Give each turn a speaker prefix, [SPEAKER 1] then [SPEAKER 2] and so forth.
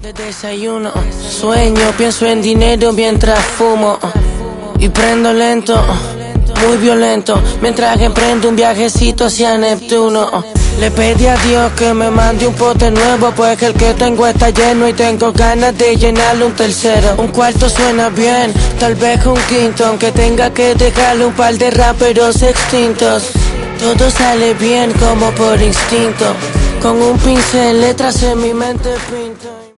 [SPEAKER 1] De desayuno, sueño, pienso en dinero mientras fumo y prendo lento, muy violento, mientras emprendo un viajecito hacia Neptuno. Le pedí a Dios que me mande un pote nuevo, pues que el que tengo está lleno y tengo ganas de llenarle un tercero. Un cuarto suena bien, tal vez un quinto, aunque tenga que dejarle un par de raperos extintos. Todo sale bien como por instinto, con un pincel letras en mi mente pinto.